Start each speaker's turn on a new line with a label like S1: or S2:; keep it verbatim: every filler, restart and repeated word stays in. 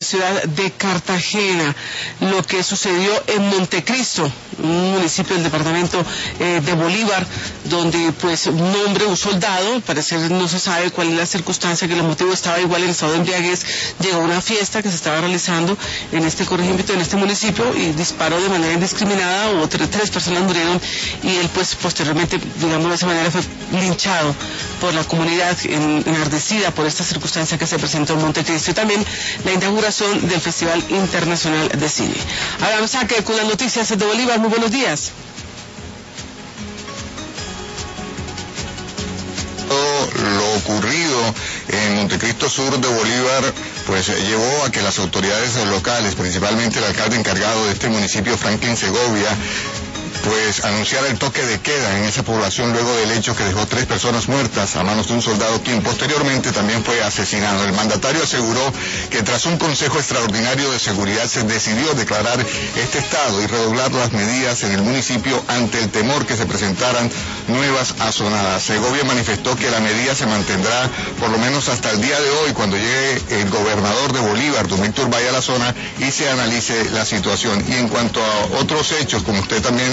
S1: ciudad de Cartagena, lo que sucedió en Montecristo, un municipio del departamento eh, de Bolívar, donde pues un hombre, un soldado, al parecer no se sabe cuál es la circunstancia, que el motivo estaba igual en estado de embriaguez, llegó a una fiesta que se estaba realizando en este corregimiento, en este municipio, y disparó de manera indiscriminada, hubo tres, tres personas murieron, y él pues posteriormente, digamos de esa manera, fue linchado por la comunidad en, enardecida por esta circunstancia que se presentó en Montecristo, y también la inauguración del Festival Internacional de Cine. Ahora vamos a que con las noticias de Bolívar. Muy buenos días.
S2: Lo ocurrido en Montecristo Sur de Bolívar pues llevó a que las autoridades locales, principalmente el alcalde encargado de este municipio, Franklin Segovia, pues anunciara el toque de queda en esa población luego del hecho que dejó tres personas muertas a manos de un soldado quien posteriormente también fue asesinado. El mandatario aseguró que tras un consejo extraordinario de seguridad se decidió declarar este estado y redoblar las medidas en el municipio ante el temor que se presentaran nuevas azonadas. Segovia manifestó que la medida se mantendrá por lo menos hasta el día de hoy, cuando llegue el gobernador de Bolívar, don Víctor, vaya a la zona y se analice la situación. Y en cuanto a otros hechos, como usted también